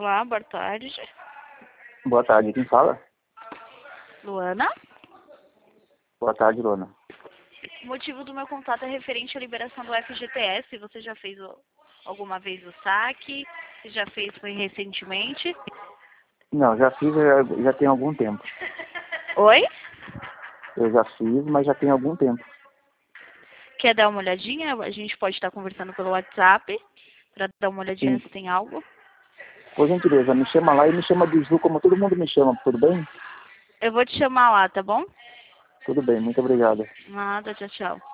Olá, boa tarde. Boa tarde, quem fala? Luana. Boa tarde, Luana. O motivo do meu contato é referente à liberação do FGTS. Você já fez alguma vez o saque? Se já fez, foi recentemente? Não, já fiz, já tem algum tempo. Oi? Eu já fiz, mas já tem algum tempo. Quer dar uma olhadinha? A gente pode estar conversando pelo WhatsApp para dar uma olhadinha Sim. se tem algo. Por gentileza, me chama lá e me chama de Ju, como todo mundo me chama, tudo bem? Eu vou te chamar lá, tá bom? Tudo bem, muito obrigado. Nada, tchau, tchau.